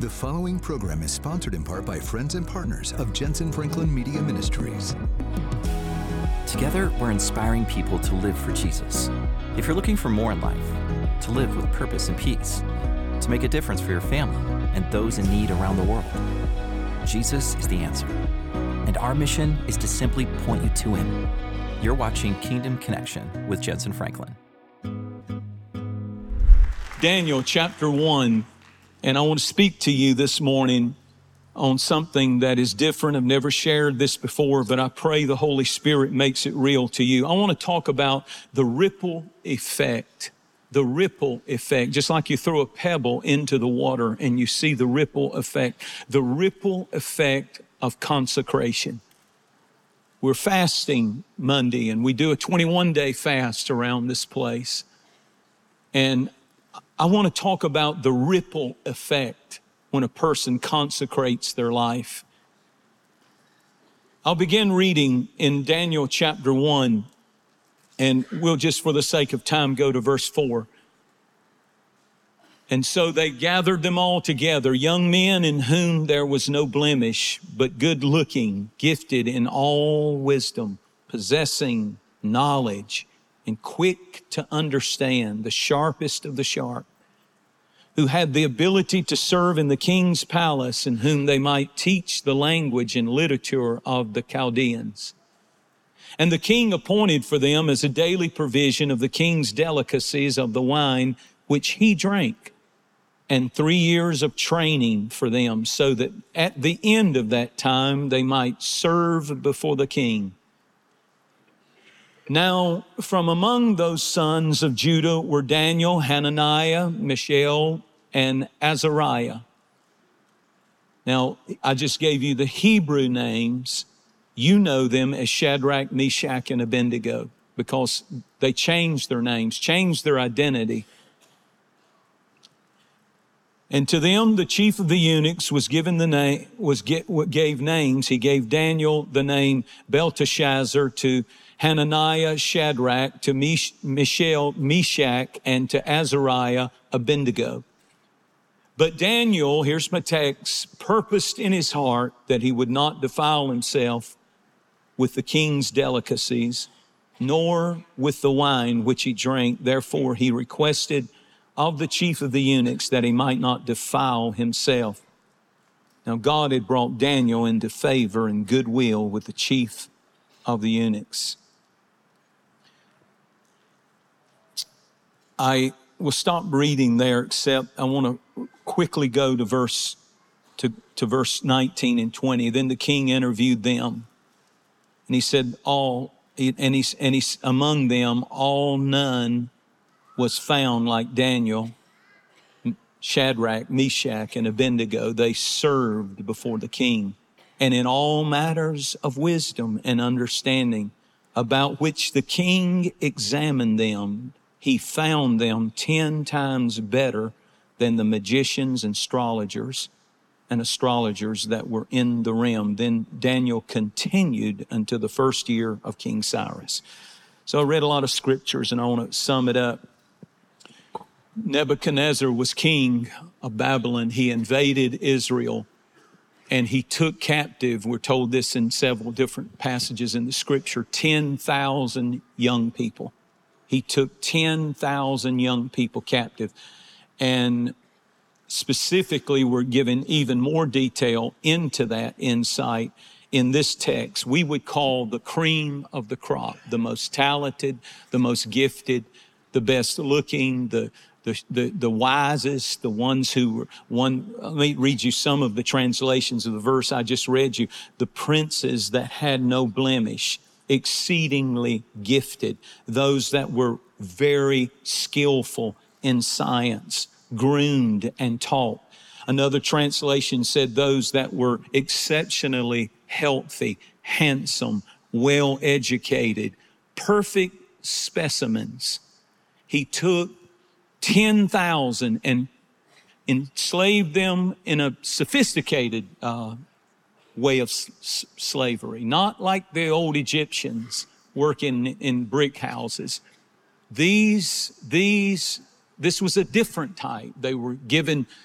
The following program is sponsored in part by friends and partners of Jensen Franklin Media Ministries. Together, we're inspiring people to live for Jesus. If you're looking for more in life, to live with purpose and peace, to make a difference for your family and those in need around the world, Jesus is the answer. And our mission is to simply point you to Him. You're watching Kingdom Connection with Jensen Franklin. Daniel chapter 1, and I want to speak to you this morning on something that is different. I've never shared this before, but I pray the Holy Spirit makes it real to you. I want to talk about the ripple effect. The ripple effect, just like you throw a pebble into the water and you see the ripple effect. The ripple effect of consecration. We're fasting Monday, and we do a 21-day fast around this place. And I want to talk about the ripple effect when a person consecrates their life. I'll begin reading in Daniel chapter 1, and we'll just for the sake of time go to verse 4. And so they gathered them all together, young men in whom there was no blemish, but good looking, gifted in all wisdom, possessing knowledge, and quick to understand, the sharpest of the sharp, who had the ability to serve in the king's palace, and whom they might teach the language and literature of the Chaldeans. And the king appointed for them as a daily provision of the king's delicacies of the wine which he drank, and 3 years of training for them, so that at the end of that time they might serve before the king. Now, from among those sons of Judah were Daniel, Hananiah, Mishael, and Azariah. Now, I just gave you the Hebrew names. You know them as Shadrach, Meshach, and Abednego because they changed their names, changed their identity. And to them, the chief of the eunuchs was given the name, gave names. He gave Daniel the name Belteshazzar, to Hananiah, Shadrach, to Mishael, Meshach, and to Azariah, Abednego. But Daniel, here's my text, purposed in his heart that he would not defile himself with the king's delicacies, nor with the wine which he drank. Therefore he requested of the chief of the eunuchs that he might not defile himself. Now God had brought Daniel into favor and goodwill with the chief of the eunuchs. I will stop reading there, except I want to quickly go to verse 19 and 20. Then the king interviewed them, and he said, among them none was found like Daniel, Shadrach, Meshach, and Abednego. They served before the king, and in all matters of wisdom and understanding, about which the king examined them, he found them 10 times better than the magicians and astrologers that were in the realm. Then Daniel continued until the first year of King Cyrus. So I read a lot of scriptures, and I want to sum it up. Nebuchadnezzar was king of Babylon. He invaded Israel, and he took captive, we're told this in several different passages in the scripture, 10,000 young people. He took 10,000 young people captive. And specifically, we're given even more detail into that insight in this text. We would call the cream of the crop, the most talented, the most gifted, the best looking, the wisest, the ones who were let me read you some of the translations of the verse I just read you. The princes that had no blemish, exceedingly gifted, those that were very skillful in science, groomed and taught. Another translation said those that were exceptionally healthy, handsome, well-educated, perfect specimens. He took 10,000 and enslaved them in a sophisticated way of slavery, not like the old Egyptians working in brick houses. This was a different type. They were given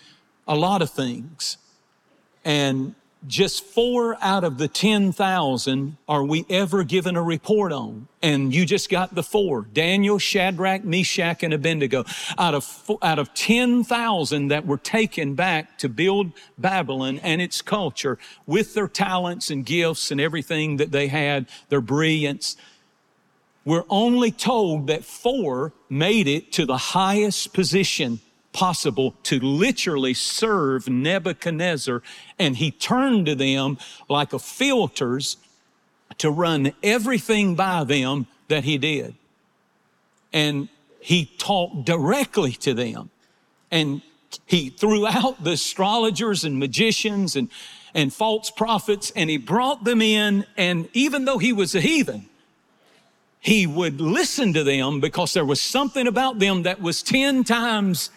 a lot of things. And just 4 out of the 10,000 are we ever given a report on. And you just got the 4, Daniel, Shadrach, Meshach, and Abednego. Out of 10,000 that were taken back to build Babylon and its culture with their talents and gifts and everything that they had, their brilliance, we're only told that 4 made it to the highest position possible to literally serve Nebuchadnezzar, and he turned to them like a filters to run everything by them that he did. And he talked directly to them, and he threw out the astrologers and magicians and false prophets, and he brought them in, and even though he was a heathen, he would listen to them because there was something about them that was 10 times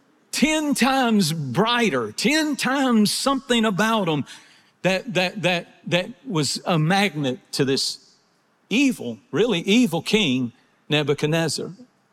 brighter, 10 times something about them that was a magnet to this really evil king, Nebuchadnezzar.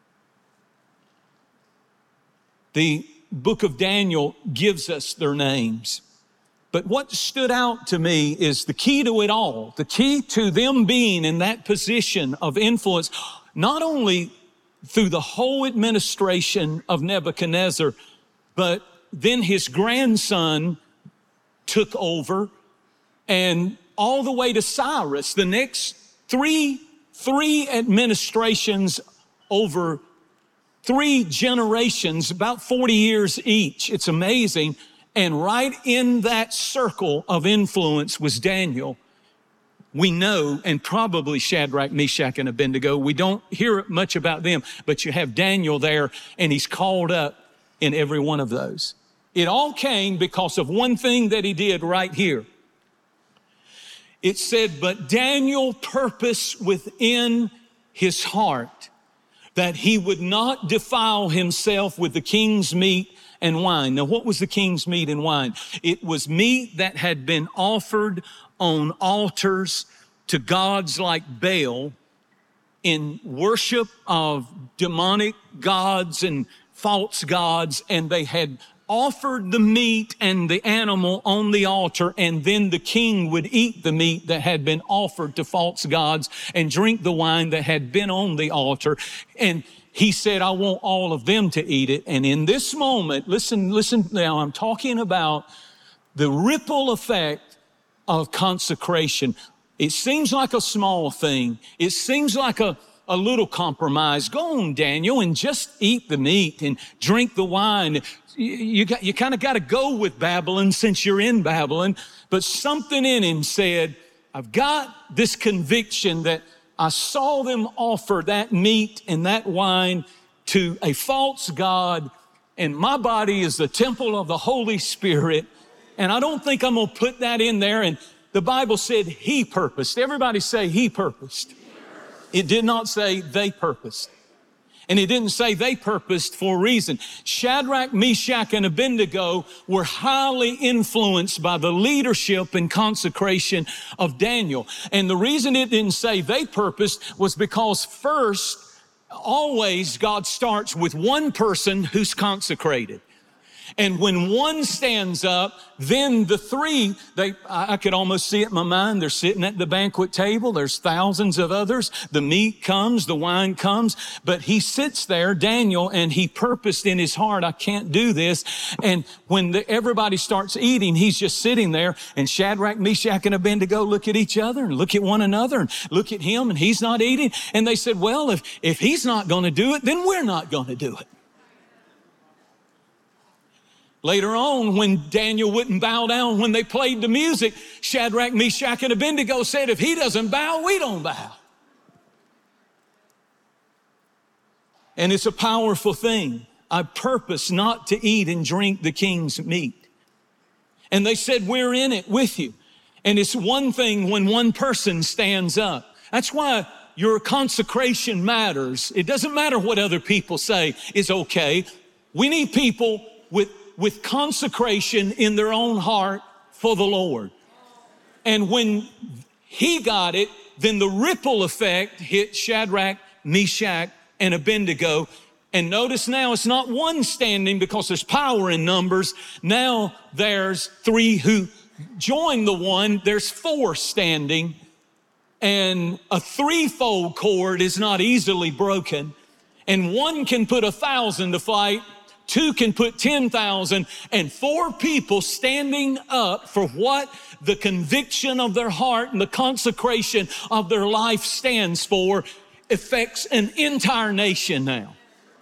The book of Daniel gives us their names. But what stood out to me is the key to it all, the key to them being in that position of influence, not only through the whole administration of Nebuchadnezzar, but then his grandson took over, and all the way to Cyrus. The next three administrations over 3 generations, about 40 years each. It's amazing. And right in that circle of influence was Daniel. We know, and probably Shadrach, Meshach, and Abednego. We don't hear much about them, but you have Daniel there, and he's called up in every one of those. It all came because of one thing that he did right here. It said, but Daniel purposed within his heart that he would not defile himself with the king's meat and wine. Now, what was the king's meat and wine? It was meat that had been offered on altars to gods like Baal in worship of demonic gods and false gods, and they had offered the meat and the animal on the altar, and then the king would eat the meat that had been offered to false gods and drink the wine that had been on the altar. And he said, I want all of them to eat it. And in this moment, listen now, I'm talking about the ripple effect of consecration. It seems like a small thing. It seems like a little compromise. Go on, Daniel, and just eat the meat and drink the wine. You kind of got to go with Babylon since you're in Babylon. But something in him said, I've got this conviction that I saw them offer that meat and that wine to a false god, and my body is the temple of the Holy Spirit, and I don't think I'm going to put that in there. And the Bible said he purposed. Everybody say he purposed. It did not say they purposed. And it didn't say they purposed for a reason. Shadrach, Meshach, and Abednego were highly influenced by the leadership and consecration of Daniel. And the reason it didn't say they purposed was because first, always God starts with one person who's consecrated. And when one stands up, then the 3, I could almost see it in my mind. They're sitting at the banquet table. There's thousands of others. The meat comes, the wine comes, but he sits there, Daniel, and he purposed in his heart, I can't do this. And when everybody starts eating, he's just sitting there, and Shadrach, Meshach, and Abednego look at each other and look at one another and look at him, and he's not eating. And they said, well, if he's not going to do it, then we're not going to do it. Later on, when Daniel wouldn't bow down when they played the music, Shadrach, Meshach, and Abednego said, if he doesn't bow, we don't bow. And it's a powerful thing. I purpose not to eat and drink the king's meat. And they said, we're in it with you. And it's one thing when one person stands up. That's why your consecration matters. It doesn't matter what other people say is okay. We need people with consecration in their own heart for the Lord. And when he got it, then the ripple effect hit Shadrach, Meshach, and Abednego, And notice now it's not one standing because there's power in numbers. Now there's 3 who join the one. There's 4 standing. And a 3-fold cord is not easily broken. And 1 can put 1,000 to fight. 2 can put 10,000, and 4 people standing up for what the conviction of their heart and the consecration of their life stands for affects an entire nation now.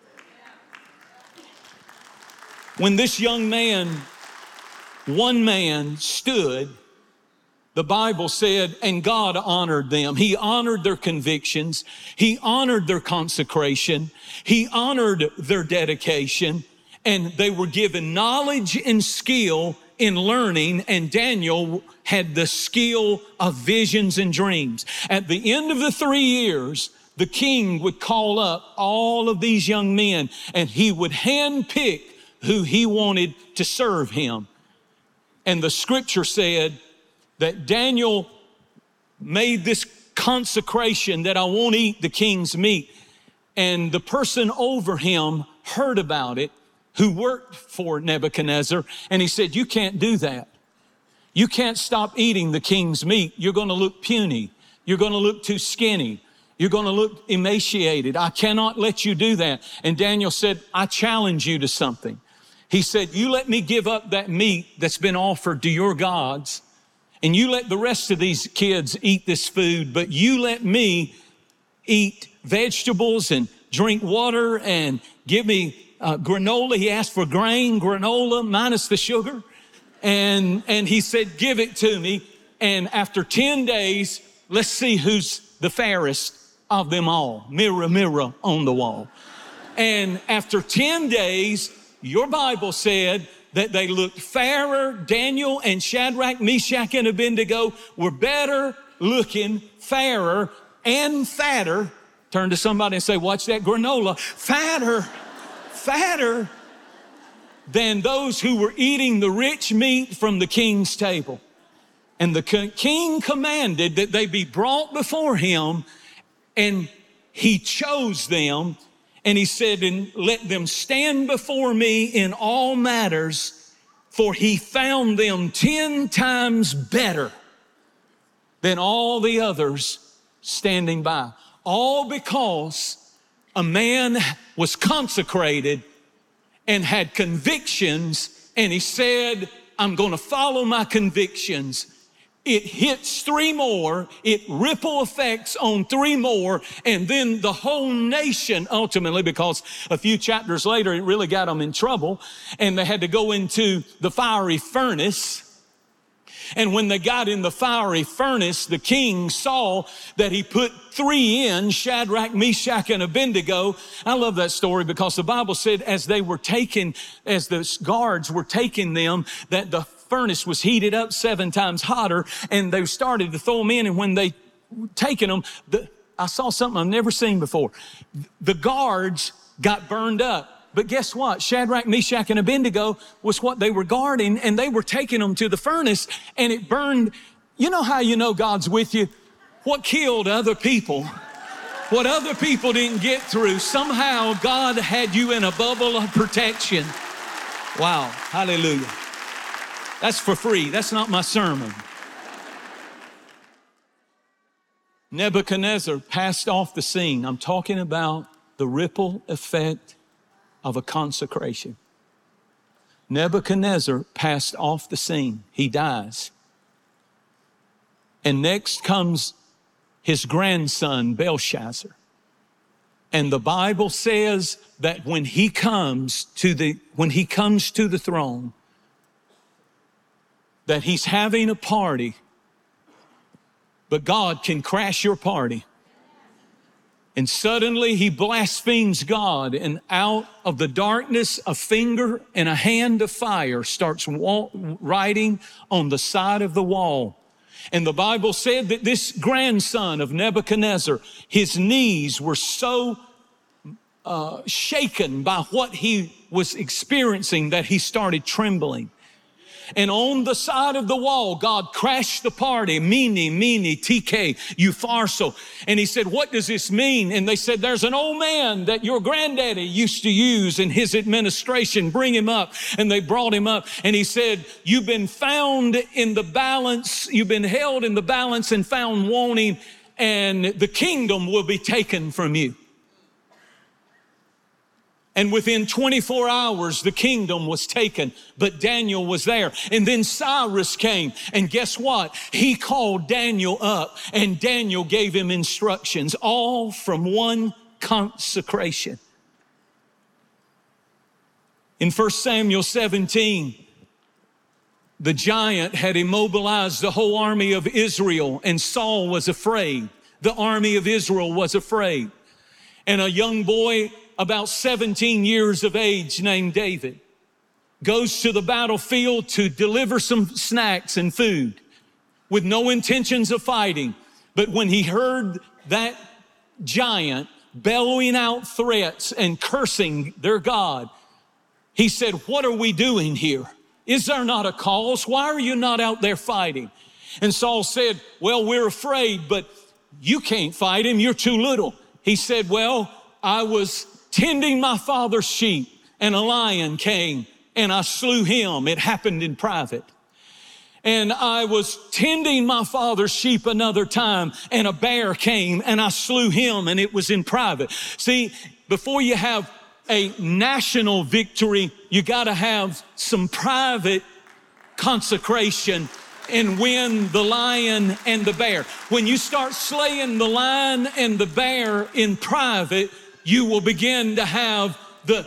When this young man, one man stood, the Bible said, and God honored them. He honored their convictions. He honored their consecration. He honored their dedication. And they were given knowledge and skill in learning, and Daniel had the skill of visions and dreams. At the end of the 3 years, the king would call up all of these young men, and he would handpick who he wanted to serve him. And the scripture said that Daniel made this consecration that I won't eat the king's meat. And the person over him heard about it, who worked for Nebuchadnezzar, and he said, you can't do that. You can't stop eating the king's meat. You're going to look puny. You're going to look too skinny. You're going to look emaciated. I cannot let you do that. And Daniel said, I challenge you to something. He said, you let me give up that meat that's been offered to your gods, and you let the rest of these kids eat this food, but you let me eat vegetables and drink water and give me granola. He asked for grain, granola minus the sugar. And he said, give it to me. And after 10 days, let's see who's the fairest of them all. Mirror, mirror on the wall. And after 10 days, your Bible said that they looked fairer. Daniel and Shadrach, Meshach, and Abednego were better looking, fairer, and fatter. Turn to somebody and say, watch that granola. Fatter than those who were eating the rich meat from the king's table. And the king commanded that they be brought before him, and he chose them, and he said, and let them stand before me in all matters, for he found them 10 times better than all the others standing by. All because a man was consecrated and had convictions, and he said, I'm going to follow my convictions. It hits 3 more, it ripple effects on 3 more, and then the whole nation ultimately, because a few chapters later, it really got them in trouble, and they had to go into the fiery furnace. And when they got in the fiery furnace, the king saw that he put 3 in, Shadrach, Meshach, and Abednego. I love that story because the Bible said as the guards were taking them, that the furnace was heated up 7 times hotter, and they started to throw them in. And when they taken them, I saw something I've never seen before. The guards got burned up. But guess what? Shadrach, Meshach, and Abednego was what they were guarding, and they were taking them to the furnace, and it burned. You know how you know God's with you? What killed other people, what other people didn't get through, somehow God had you in a bubble of protection. Wow, hallelujah. That's for free. That's not my sermon. Nebuchadnezzar passed off the scene. I'm talking about the ripple effect of a consecration. Nebuchadnezzar passed off the scene. He dies. And next comes his grandson, Belshazzar. And the Bible says that when he comes to the throne, that he's having a party, but God can crash your party. And suddenly he blasphemes God, and out of the darkness, a finger and a hand of fire starts writing on the side of the wall. And the Bible said that this grandson of Nebuchadnezzar, his knees were so shaken by what he was experiencing that he started trembling. And on the side of the wall, God crashed the party, Mene, Tekel, Upharsin. And he said, what does this mean? And they said, there's an old man that your granddaddy used to use in his administration. Bring him up. And they brought him up. And he said, you've been found in the balance. You've been held in the balance and found wanting, and the kingdom will be taken from you. And within 24 hours, the kingdom was taken, but Daniel was there. And then Cyrus came, and guess what? He called Daniel up, and Daniel gave him instructions, all from one consecration. In 1 Samuel 17, the giant had immobilized the whole army of Israel, and Saul was afraid. The army of Israel was afraid. And a young boy about 17 years of age named David goes to the battlefield to deliver some snacks and food with no intentions of fighting. But when he heard that giant bellowing out threats and cursing their God, he said, what are we doing here? Is there not a cause? Why are you not out there fighting? And Saul said, well, we're afraid, but you can't fight him. You're too little. He said, well, I was tending my father's sheep, and a lion came and I slew him. It happened in private. And I was tending my father's sheep another time, and a bear came and I slew him, and it was in private. See, before you have a national victory, you got to have some private consecration and win the lion and the bear. When you start slaying the lion and the bear in private, you will begin to have the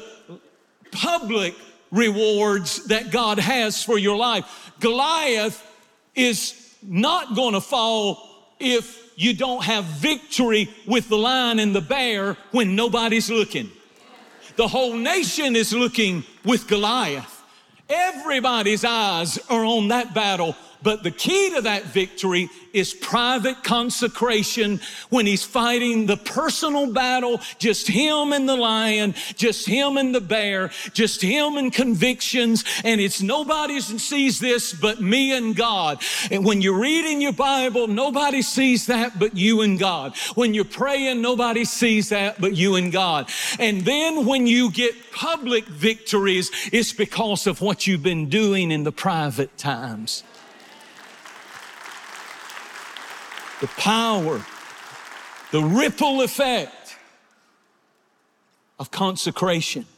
public rewards that God has for your life. Goliath is not going to fall if you don't have victory with the lion and the bear when nobody's looking. The whole nation is looking with Goliath. Everybody's eyes are on that battle. But the key to that victory is private consecration when he's fighting the personal battle, just him and the lion, just him and the bear, just him and convictions. And it's nobody sees this but me and God. And when you're reading your Bible, nobody sees that but you and God. When you're praying, nobody sees that but you and God. And then when you get public victories, it's because of what you've been doing in the private times. The power, the ripple effect of consecration.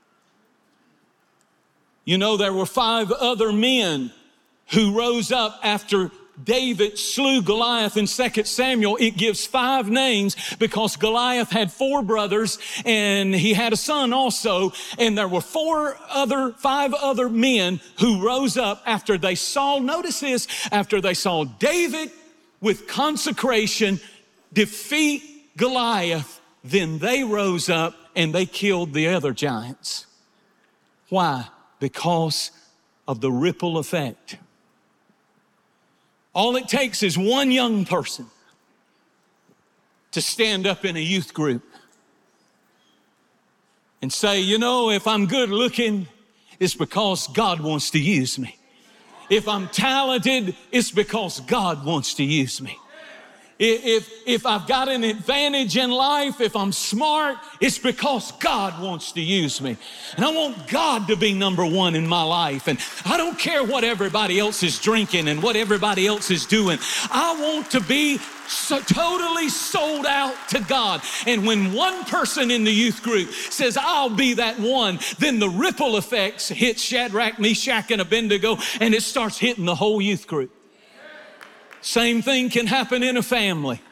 You know, there were 5 other men who rose up after David slew Goliath in 2 Samuel. It gives 5 names because Goliath had 4 brothers and he had a son also. And there were 5 other men who rose up after they saw, notice this, after they saw David with consecration defeat Goliath, then they rose up and they killed the other giants. Why? Because of the ripple effect. All it takes is one young person to stand up in a youth group and say, you know, if I'm good looking, it's because God wants to use me. If I'm talented, it's because God wants to use me. If I've got an advantage in life, if I'm smart, it's because God wants to use me. And I want God to be number one in my life. And I don't care what everybody else is drinking and what everybody else is doing. I want to be so totally sold out to God. And when one person in the youth group says, I'll be that one, then the ripple effects hit Shadrach, Meshach, and Abednego, and it starts hitting the whole youth group. Same thing can happen in a family.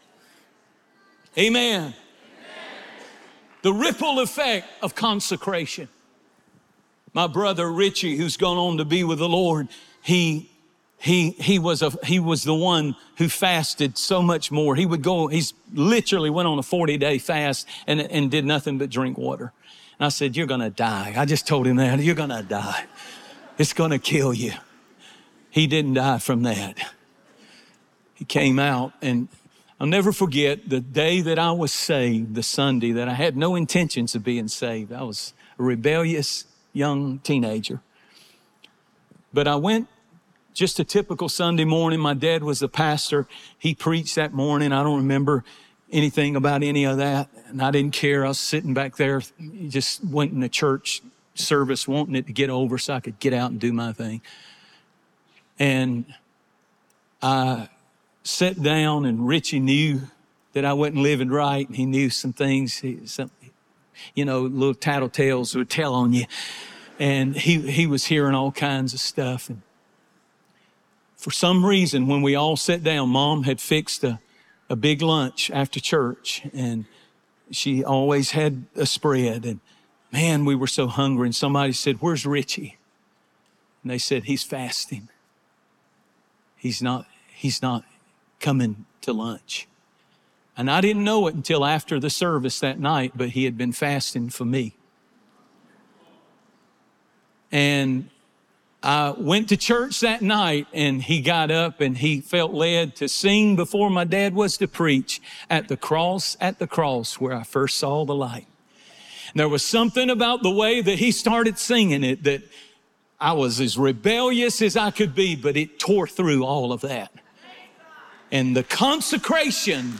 Amen. The ripple effect of consecration. My brother Richie, who's gone on to be with the Lord, he was the one who fasted so much more. He's literally went on a 40-day fast and did nothing but drink water. And I said, you're gonna die. I just told him that, you're gonna die. It's gonna kill you. He didn't die from that. He came out, and I'll never forget the day that I was saved, the Sunday that I had no intentions of being saved. I was a rebellious young teenager. But I went just a typical Sunday morning. My dad was the pastor. He preached that morning. I don't remember anything about any of that. And I didn't care. I was sitting back there, just went in the church service, wanting it to get over so I could get out and do my thing. And I sat down, and Richie knew that I wasn't living right. And he knew some things, little tattletales would tell on you. And he was hearing all kinds of stuff. And for some reason, when we all sat down, Mom had fixed a big lunch after church, and she always had a spread. And man, we were so hungry. And somebody said, "Where's Richie?" And they said, "He's fasting. He's not coming to lunch." And I didn't know it until after the service that night, but he had been fasting for me. And I went to church that night, and he got up and he felt led to sing before my dad was to preach, at the cross where I first saw the light. And there was something about the way that he started singing it that I was as rebellious as I could be, but it tore through all of that. And the consecration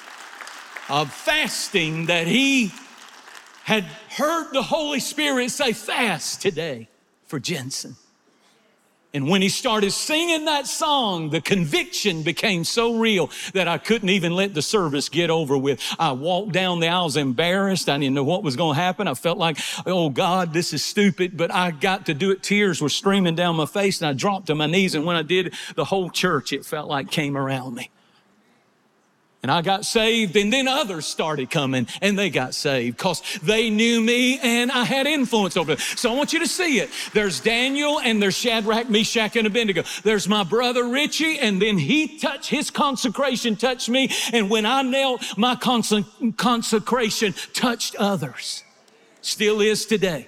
of fasting that he had heard the Holy Spirit say, "Fast today for Jensen." And when he started singing that song, the conviction became so real that I couldn't even let the service get over with. I walked down the aisle, I was embarrassed. I didn't know what was going to happen. I felt like, oh God, this is stupid, but I got to do it. Tears were streaming down my face, and I dropped to my knees. And when I did, the whole church, it felt like, came around me. And I got saved, and then others started coming, and they got saved because they knew me and I had influence over them. So I want you to see it. There's Daniel, and there's Shadrach, Meshach, and Abednego. There's my brother Richie, and then his consecration touched me. And when I knelt, my consecration touched others. Still is today.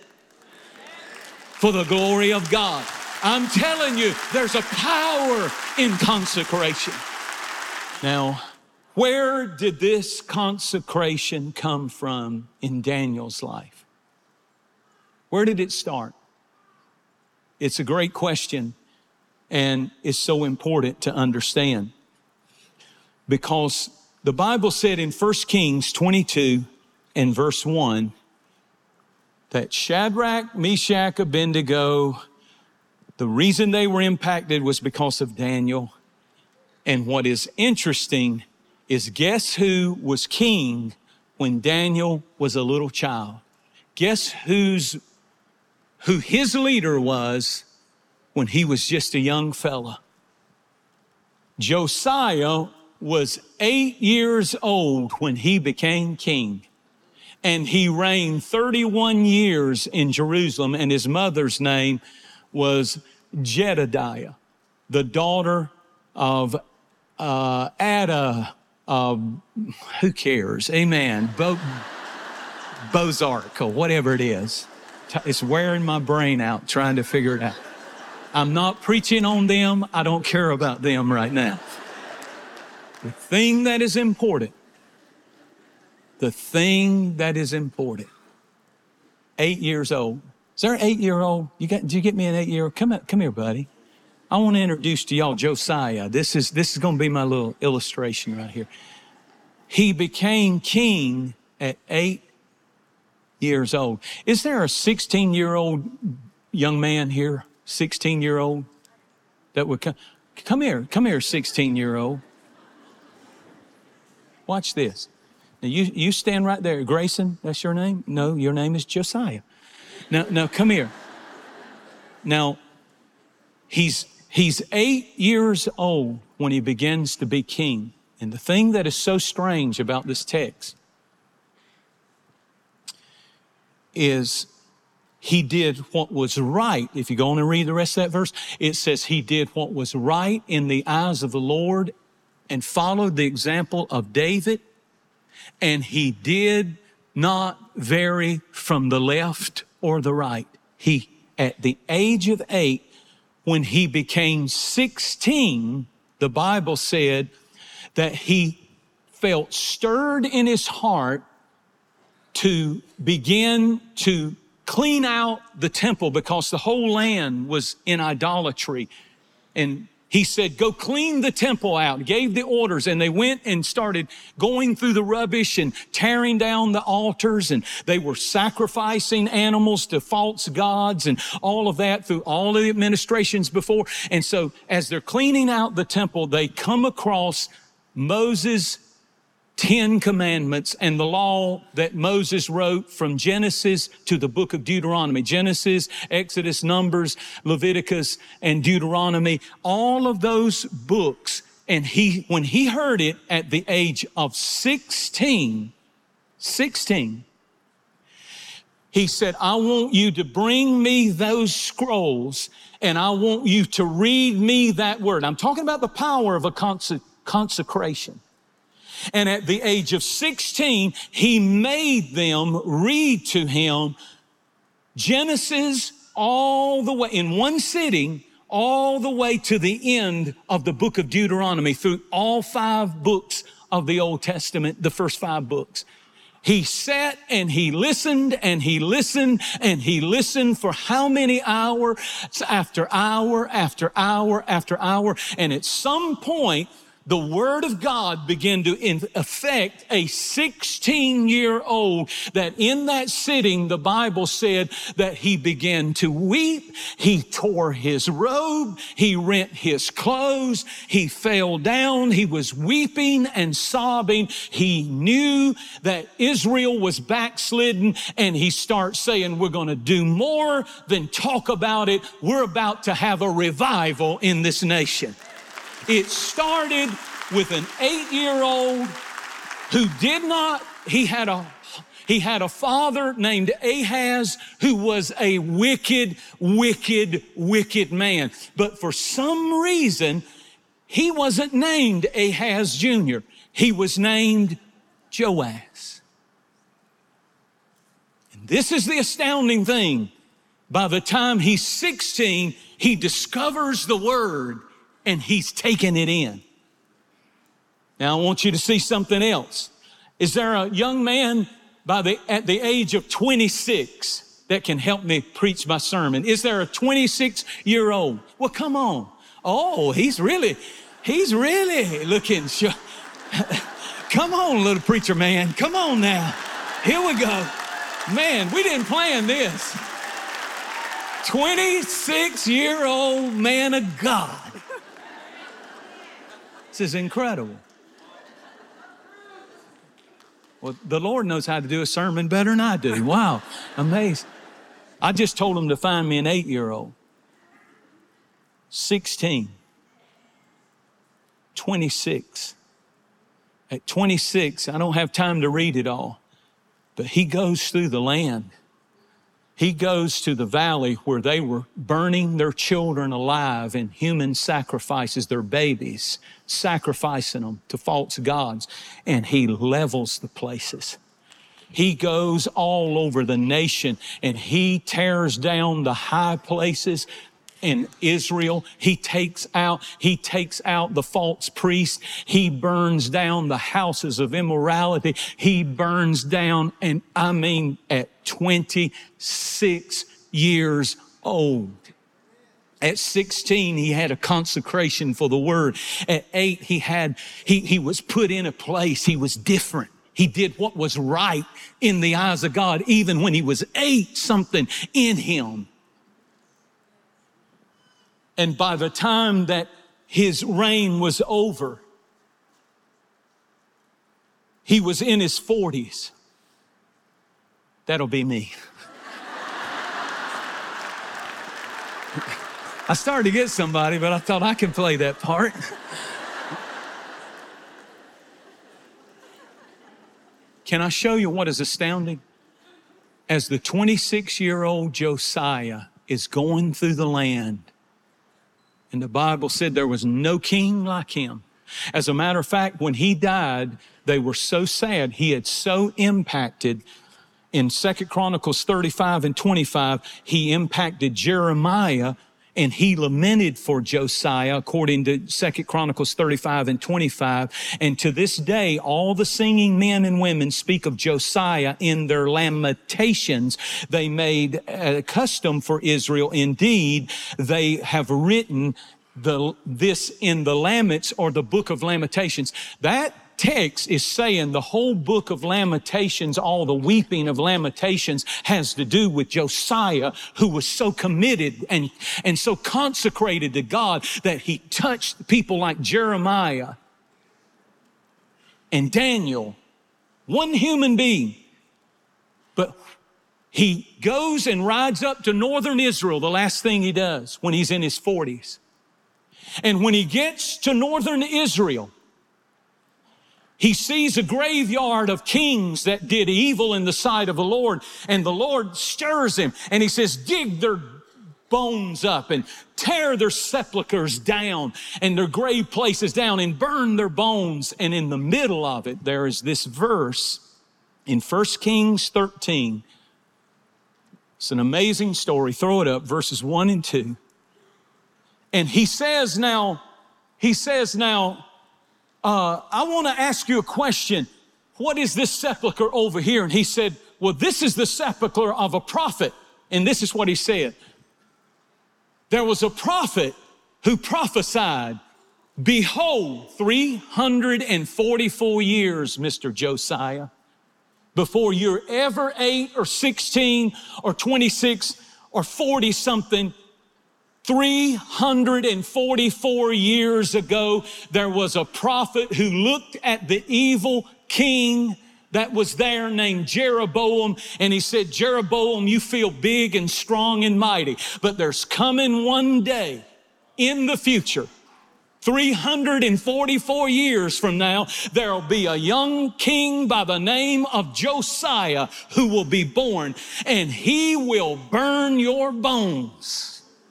For the glory of God. I'm telling you, there's a power in consecration. Now, where did this consecration come from in Daniel's life? Where did it start? It's a great question, and it's so important to understand, because the Bible said in 1 Kings 22 and verse 1 that Shadrach, Meshach, Abednego, the reason they were impacted was because of Daniel. And what is interesting is, guess who was king when Daniel was a little child? Guess who his leader was when he was just a young fella? Josiah was 8 years old when he became king, and he reigned 31 years in Jerusalem, and his mother's name was Jedediah, the daughter of who cares? Amen. Bozark or whatever it is. It's wearing my brain out trying to figure it out. I'm not preaching on them. I don't care about them right now. The thing that is important. 8 years old. Is there an 8-year-old? Did you get me an 8-year-old? Come here, buddy. I want to introduce to y'all Josiah. This is going to be my little illustration right here. He became king at 8 years old. Is there a 16-year-old young man here? 16-year-old that would come? Come here, 16-year-old. Watch this. Now you stand right there. Grayson, that's your name? No, your name is Josiah. Now come here. Now, He's 8 years old when he begins to be king. And the thing that is so strange about this text is he did what was right. If you go on and read the rest of that verse, it says he did what was right in the eyes of the Lord and followed the example of David. And he did not vary from the left or the right. He, at the age of 8, when he became 16, the Bible said that he felt stirred in his heart to begin to clean out the temple because the whole land was in idolatry. And he said, go clean the temple out, gave the orders, and they went and started going through the rubbish and tearing down the altars, and they were sacrificing animals to false gods and all of that through all of the administrations before. And so as they're cleaning out the temple, they come across Moses' 10 commandments and the law that Moses wrote from Genesis to the book of Deuteronomy. Genesis, Exodus, Numbers, Leviticus, and Deuteronomy, all of those books. And when he heard it at the age of 16, he said, I want you to bring me those scrolls and I want you to read me that word. I'm talking about the power of a consecration. And at the age of 16, he made them read to him Genesis all the way, in one sitting, all the way to the end of the book of Deuteronomy, through all 5 books of the Old Testament, the first 5 books. He sat and he listened and he listened and he listened for how many hours after hour after hour after hour. And at some point, the Word of God began to affect a 16-year-old that in that sitting, the Bible said that he began to weep. He tore his robe. He rent his clothes. He fell down. He was weeping and sobbing. He knew that Israel was backslidden, and he starts saying, we're going to do more than talk about it. We're about to have a revival in this nation. It started with an 8-year-old who he had a father named Ahaz who was a wicked, wicked, wicked man. But for some reason, he wasn't named Ahaz Jr. He was named Joash. And this is the astounding thing. By the time he's 16, he discovers the word and he's taken it in. Now, I want you to see something else. Is there a young man at the age of 26 that can help me preach my sermon? Is there a 26-year-old? Well, come on. Oh, he's really looking. Come on, little preacher man. Come on now. Here we go. Man, we didn't plan this. 26-year-old man of God. This is incredible. Well, the Lord knows how to do a sermon better than I do. Wow, amazing. I just told him to find me an 8-year-old. 16. 26. At 26, I don't have time to read it all, but he goes through the land. He goes to the valley where they were burning their children alive in human sacrifices, their babies, sacrificing them to false gods, and he levels the places. He goes all over the nation and he tears down the high places in Israel. He takes out the false priests. He burns down the houses of immorality. He burns down, and I mean at 26 years old. At 16, he had a consecration for the word. At 8, he was put in a place. He was different. He did what was right in the eyes of God, even when he was 8, something in him. And by the time that his reign was over, he was in his 40s. That'll be me. I started to get somebody, but I thought I could play that part. Can I show you what is astounding? As the 26-year-old Josiah is going through the land, and the Bible said there was no king like him. As a matter of fact, when he died, they were so sad. He had so impacted. In 2 Chronicles 35 and 25, he impacted Jeremiah And he lamented for Josiah, according to 2 Chronicles 35 and 25. And to this day, all the singing men and women speak of Josiah in their lamentations they made a custom for Israel. Indeed, they have written this in the Laments, or the book of Lamentations. That text is saying the whole book of Lamentations, all the weeping of Lamentations, has to do with Josiah, who was so committed and so consecrated to God that he touched people like Jeremiah and Daniel, one human being. But he goes and rides up to northern Israel, the last thing he does when he's in his 40s. And when he gets to northern Israel, he sees a graveyard of kings that did evil in the sight of the Lord, and the Lord stirs him, and he says, dig their bones up and tear their sepulchres down and their grave places down and burn their bones. And in the middle of it, there is this verse in 1 Kings 13. It's an amazing story. Throw it up, verses 1 and 2. And he says now, I want to ask you a question. What is this sepulcher over here? And he said, well, this is the sepulcher of a prophet. And this is what he said. There was a prophet who prophesied, behold, 344 years, Mr. Josiah, before you're ever 8 or 16 or 26 or 40 something. 344 years ago, there was a prophet who looked at the evil king that was there named Jeroboam, and he said, Jeroboam, you feel big and strong and mighty, but there's coming one day in the future, 344 years from now, there'll be a young king by the name of Josiah who will be born, and he will burn your bones.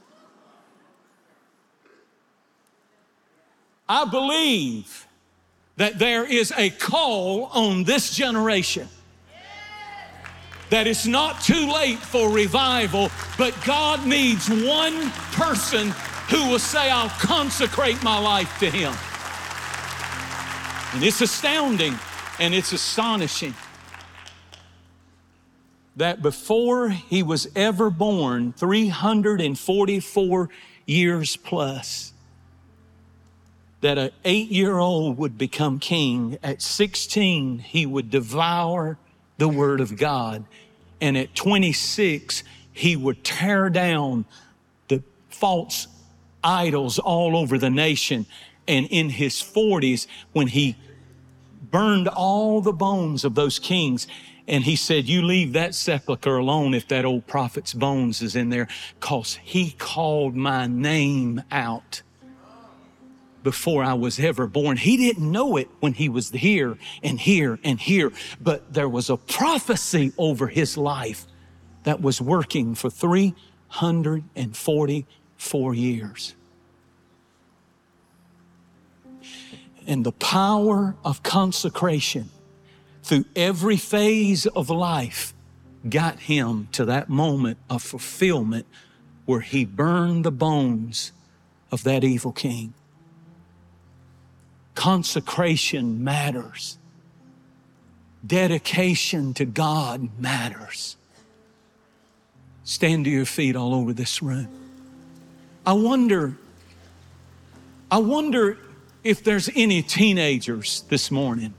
I believe that there is a call on this generation, that it's not too late for revival, but God needs one person who will say, I'll consecrate my life to him. And it's astounding and it's astonishing that before he was ever born, 344 years plus, that an 8-year-old would become king. At 16, he would devour the Word of God. And at 26, he would tear down the false idols all over the nation. And in his 40s, when he burned all the bones of those kings, and he said, you leave that sepulcher alone if that old prophet's bones is in there, because he called my name out before I was ever born. He didn't know it when he was here and here and here, but there was a prophecy over his life that was working for 344 years. And the power of consecration through every phase of life got him to that moment of fulfillment where he burned the bones of that evil king. Consecration matters. Dedication to God matters. Stand to your feet all over this room. I wonder if there's any teenagers this morning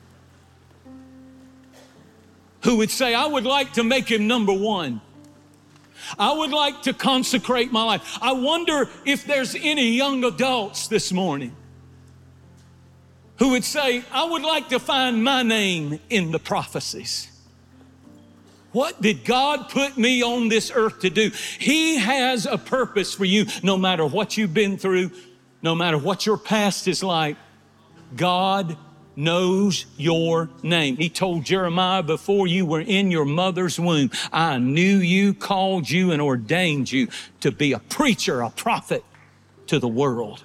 who would say, I would like to make him number one. I would like to consecrate my life. I wonder if there's any young adults this morning who would say, I would like to find my name in the prophecies. What did God put me on this earth to do? He has a purpose for you, no matter what you've been through, no matter what your past is like. God knows your name. He told Jeremiah, before you were in your mother's womb, I knew you, called you, and ordained you to be a preacher, a prophet to the world.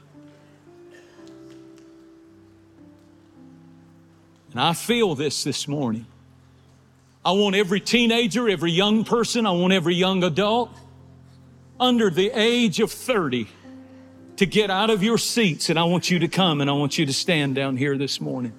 And I feel this morning. I want every teenager, every young person, I want every young adult under the age of 30 to get out of your seats, and I want you to come and I want you to stand down here this morning.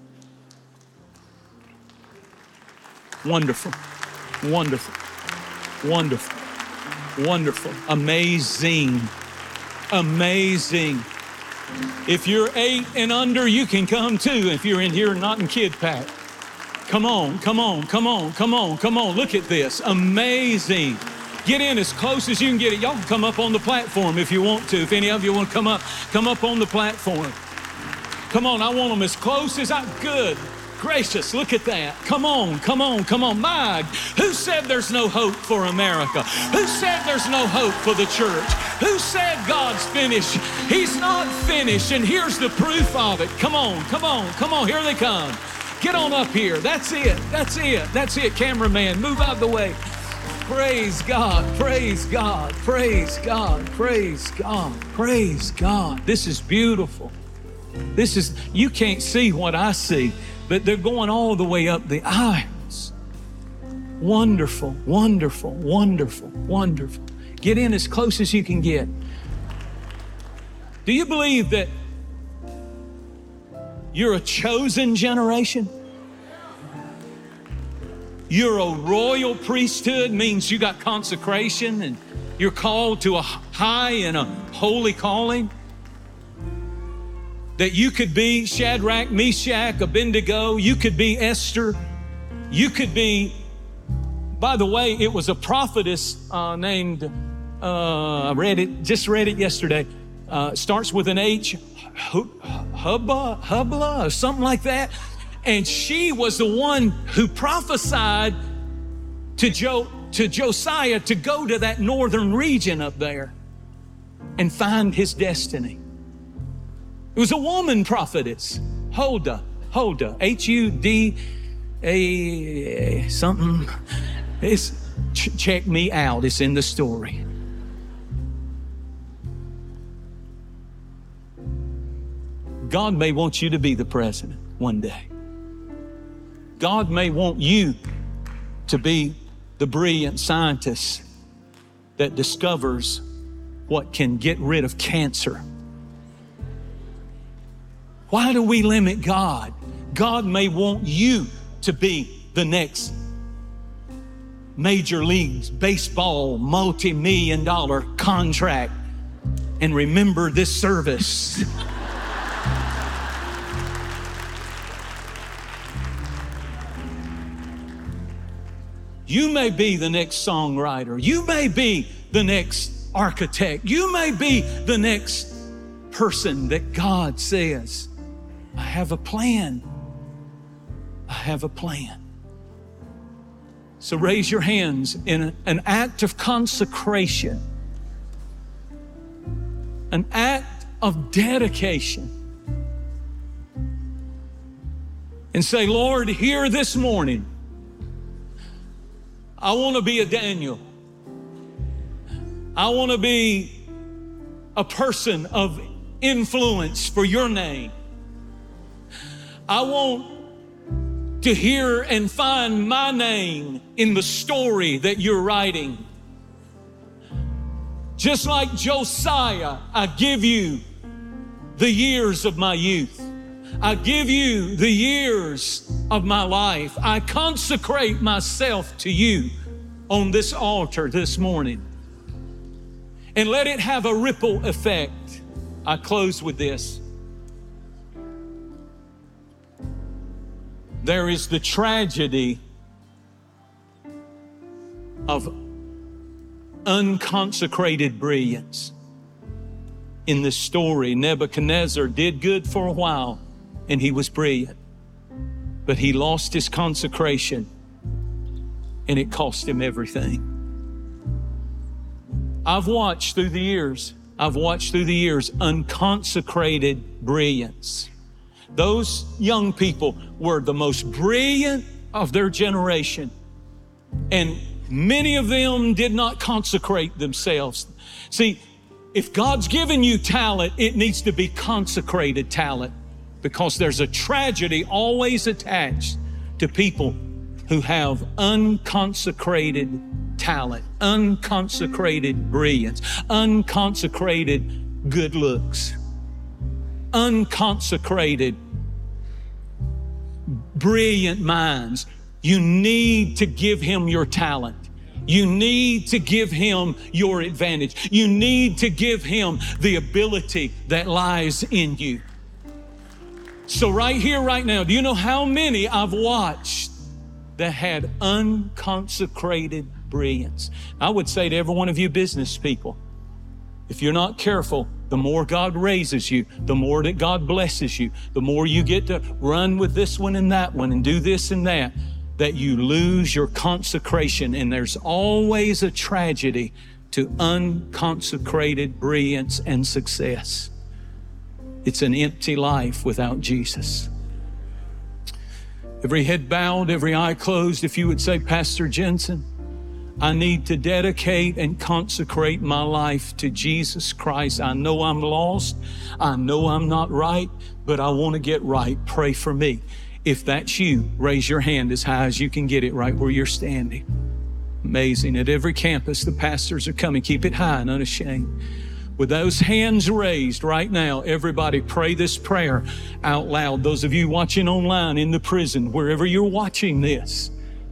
Wonderful, wonderful, wonderful, wonderful, amazing, amazing. If you're 8 and under, you can come too if you're in here not in Kid Pack. Come on, come on, come on, come on, come on. Look at this, amazing. Get in as close as you can get it. Y'all can come up on the platform if you want to. If any of you want to come up on the platform. Come on, I want them as close as good. Gracious, look at that. Come on, come on, come on. My, who said there's no hope for America? Who said there's no hope for the church? Who said God's finished? He's not finished, and here's the proof of it. Come on, come on, come on. Here they come. Get on up here. That's it, that's it, that's it. Cameraman, move out of the way. Praise God, praise God, praise God, praise God, praise God. This is beautiful. This is, you can't see what I see, but they're going all the way up the aisles. Wonderful, wonderful, wonderful, wonderful. Get in as close as you can get. Do you believe that you're a chosen generation? You're a royal priesthood, means you got consecration and you're called to a high and a holy calling. That you could be Shadrach, Meshach, Abednego. You could be Esther. You could be, by the way, it was a prophetess named, I just read it yesterday. Starts with an H, Hubla, or something like that. And she was the one who prophesied to Josiah to go to that northern region up there and find his destiny. It was a woman prophetess, Huldah, H-U-D-A something. Check me out, it's in the story. God may want you to be the president one day. God may want you to be the brilliant scientist that discovers what can get rid of cancer. Why do we limit God? God may want you to be the next Major League Baseball multi-million-dollar contract. And remember this service. You may be the next songwriter. You may be the next architect. You may be the next person that God says, I have a plan. I have a plan. So raise your hands in an act of consecration, an act of dedication, and say, Lord, here this morning, I want to be a Daniel. I want to be a person of influence for your name. I want to hear and find my name in the story that you're writing. Just like Josiah, I give you the years of my youth. I give you the years of my life. I consecrate myself to you on this altar this morning. And let it have a ripple effect. I close with this. There is the tragedy of unconsecrated brilliance. In this story, Nebuchadnezzar did good for a while and he was brilliant, but he lost his consecration and it cost him everything. I've watched through the years unconsecrated brilliance. Those young people were the most brilliant of their generation, and many of them did not consecrate themselves. See, if God's given you talent, it needs to be consecrated talent, because there's a tragedy always attached to people who have unconsecrated talent, unconsecrated brilliance, unconsecrated good looks, unconsecrated brilliant minds. You need to give him your talent. You need to give him your advantage. You need to give him the ability that lies in you. So right here, right now, do you know how many I've watched that had unconsecrated brilliance? I would say to every one of you business people, if you're not careful, the more God raises you, the more that God blesses you, the more you get to run with this one and that one and do this and that you lose your consecration. And there's always a tragedy to unconsecrated brilliance and success. It's an empty life without Jesus. Every head bowed, every eye closed, if you would say, Pastor Jensen, I need to dedicate and consecrate my life to Jesus Christ. I know I'm lost. I know I'm not right, but I want to get right. Pray for me. If that's you, raise your hand as high as you can get it right where you're standing. Amazing. At every campus, the pastors are coming. Keep it high and unashamed. With those hands raised right now, everybody pray this prayer out loud. Those of you watching online in the prison, wherever you're watching this,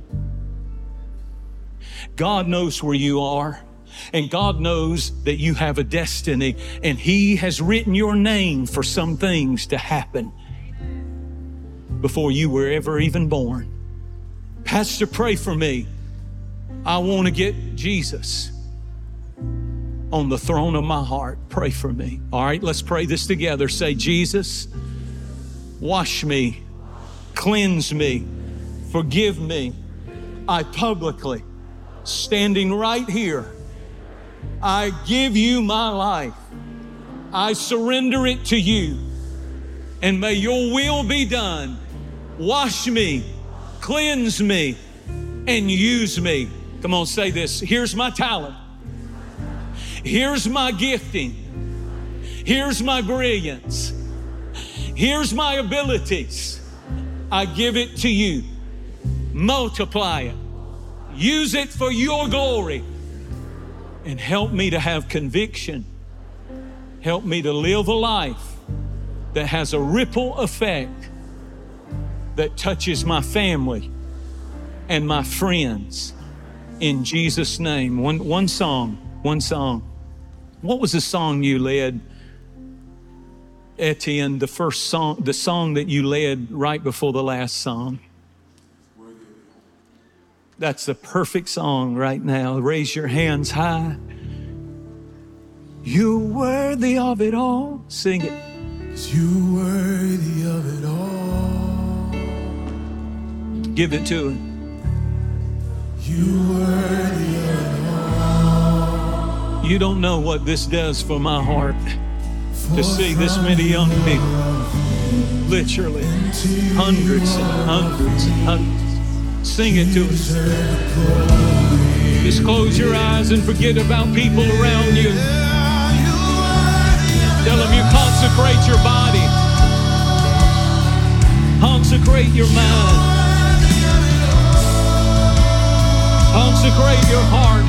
God knows where you are, and God knows that you have a destiny, and He has written your name for some things to happen before you were ever even born. Pastor, pray for me. I want to get Jesus on the throne of my heart. Pray for me. All right, let's pray this together. Say, Jesus, wash me, cleanse me, forgive me. I publicly, standing right here, I give you my life. I surrender it to you, and may your will be done. Wash me, cleanse me, and use me. Come on, say this. Here's my talent. Here's my gifting. Here's my brilliance. Here's my abilities. I give it to you. Multiply it. Use it for your glory. And help me to have conviction. Help me to live a life that has a ripple effect that touches my family and my friends. In Jesus' name. One song. What was the song you led, Etienne, the song that you led right before the last song? That's the perfect song right now. Raise your hands high. You're worthy of it all. Sing it. You're worthy of it all. Give it to him. You're worthy of it all. You don't know what this does for my heart to see this many young people, literally hundreds and hundreds and hundreds. Sing it to us. Just close your eyes and forget about people around you. Tell them you consecrate your body, consecrate your mind, consecrate your heart.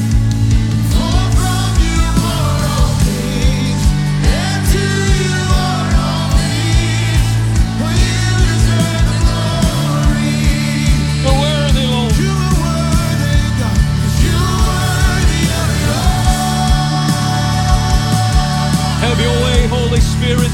Have your way, Holy Spirit.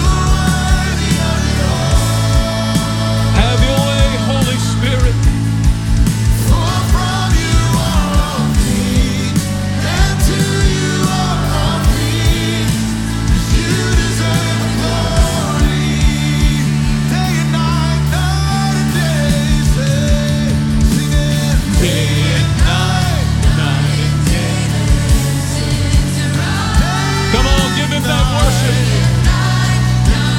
Have your way, Holy Spirit. For from you are all things, and to you are all things. You deserve the glory. Day and night, night and day, sing it. Day and night, night and day. Come on, give him that worship.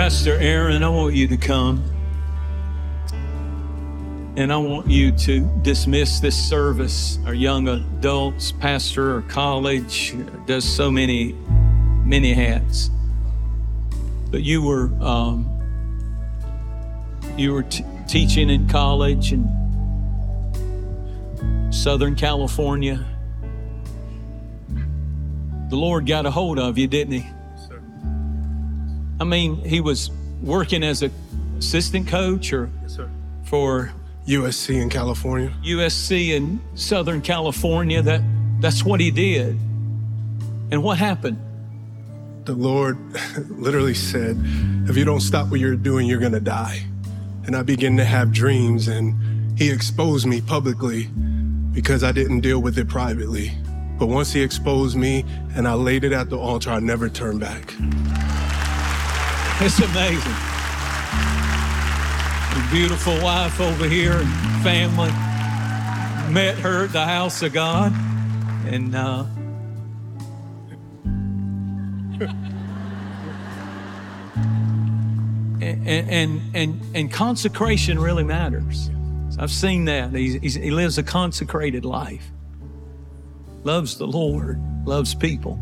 Pastor Aaron, I want you to come. And I want you to dismiss this service. Our young adults, pastor or college, does so many hats. But you were teaching in college in Southern California. The Lord got a hold of you, didn't he? Yes, sir. I mean, he was working as an assistant coach or Yes, sir. for USC in California. USC in Southern California. That's what he did. And what happened? The Lord literally said, if you don't stop what you're doing, you're gonna die. And I began to have dreams, and he exposed me publicly because I didn't deal with it privately. But once he exposed me and I laid it at the altar, I never turned back. It's amazing. A beautiful wife over here and family. Met her at the house of God. And and consecration really matters. I've seen that. He lives a consecrated life. Loves the Lord, loves people.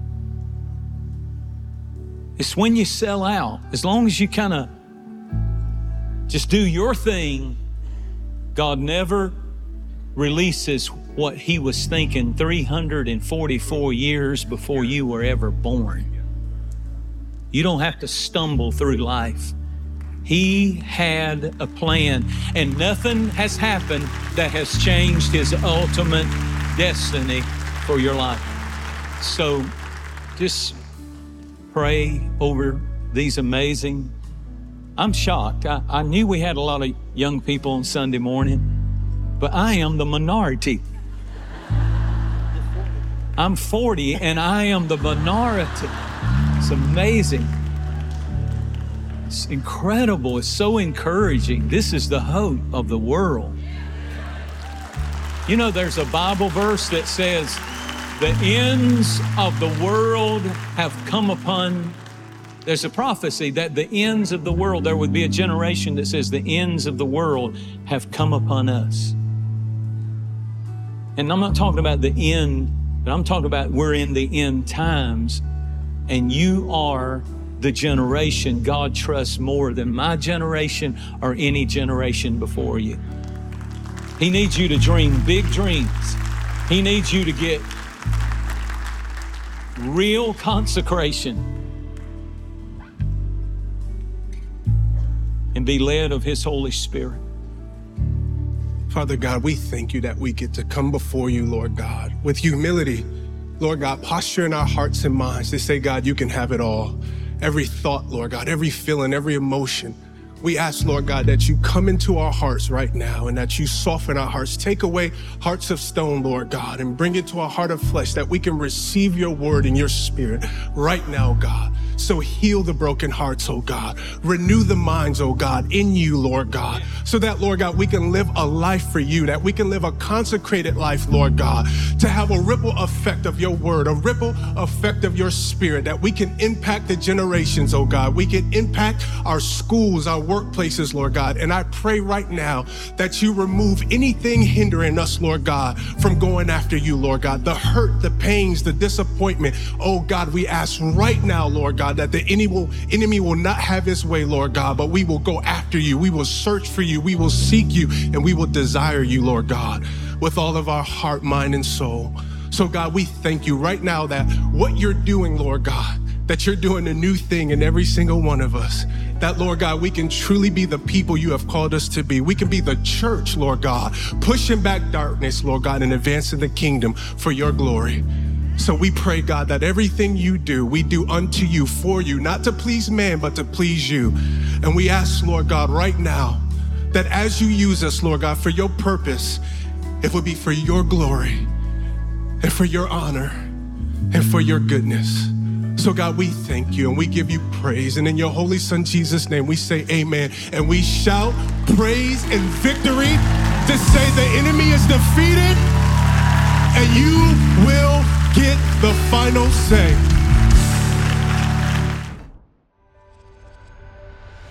It's when you sell out. As long as you kind of just do your thing, God never releases what he was thinking 344 years before you were ever born. You don't have to stumble through life. He had a plan, and nothing has happened that has changed his ultimate destiny for your life. So just pray over these amazing. I'm shocked. I knew we had a lot of young people on Sunday morning, but I am the minority. I'm 40 and I am the minority. It's amazing. It's incredible. It's so encouraging. This is the hope of the world. You know, there's a Bible verse that says, the ends of the world have come upon. There's a prophecy that the ends of the world, there would be a generation that says the ends of the world have come upon us. And I'm not talking about the end, but I'm talking about we're in the end times, and you are the generation God trusts more than my generation or any generation before you. He needs you to dream big dreams. He needs you to get real consecration and be led of his Holy Spirit. Father God, we thank you that we get to come before you, Lord God, with humility. Lord God, posture in our hearts and minds to say, God, you can have it all. Every thought, Lord God, every feeling, every emotion. We ask, Lord God, that you come into our hearts right now and that you soften our hearts. Take away hearts of stone, Lord God, and bring it to a heart of flesh that we can receive your word and your spirit right now, God. So heal the broken hearts, oh God. Renew the minds, oh God, in you, Lord God. So that, Lord God, we can live a life for you, that we can live a consecrated life, Lord God, to have a ripple effect of your word, a ripple effect of your spirit, that we can impact the generations, oh God. We can impact our schools, our workplaces, Lord God. And I pray right now that you remove anything hindering us, Lord God, from going after you, Lord God. The hurt, the pains, the disappointment. Oh God, we ask right now, Lord God, that the enemy will not have his way, Lord God, but we will go after you. We will search for you. We will seek you, and we will desire you, Lord God, with all of our heart, mind, and soul. So God, we thank you right now that what you're doing, Lord God, that you're doing a new thing in every single one of us. That, Lord God, we can truly be the people you have called us to be. We can be the church, Lord God, pushing back darkness, Lord God, and advancing the kingdom for your glory. So we pray, God, that everything you do, we do unto you, for you, not to please man, but to please you. And we ask, Lord God, right now, that as you use us, Lord God, for your purpose, it would be for your glory and for your honor and for your goodness. So God, we thank you and we give you praise. And in your holy son, Jesus' name, we say amen. And we shout praise and victory to say the enemy is defeated and you will get the final say.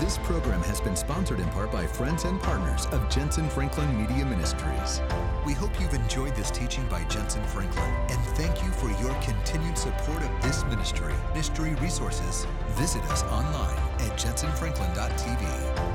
This program has been sponsored in part by friends and partners of Jensen Franklin Media Ministries. We hope you've enjoyed this teaching by Jensen Franklin, and thank you for your continued support of this ministry. Ministry resources, visit us online at jensenfranklin.tv.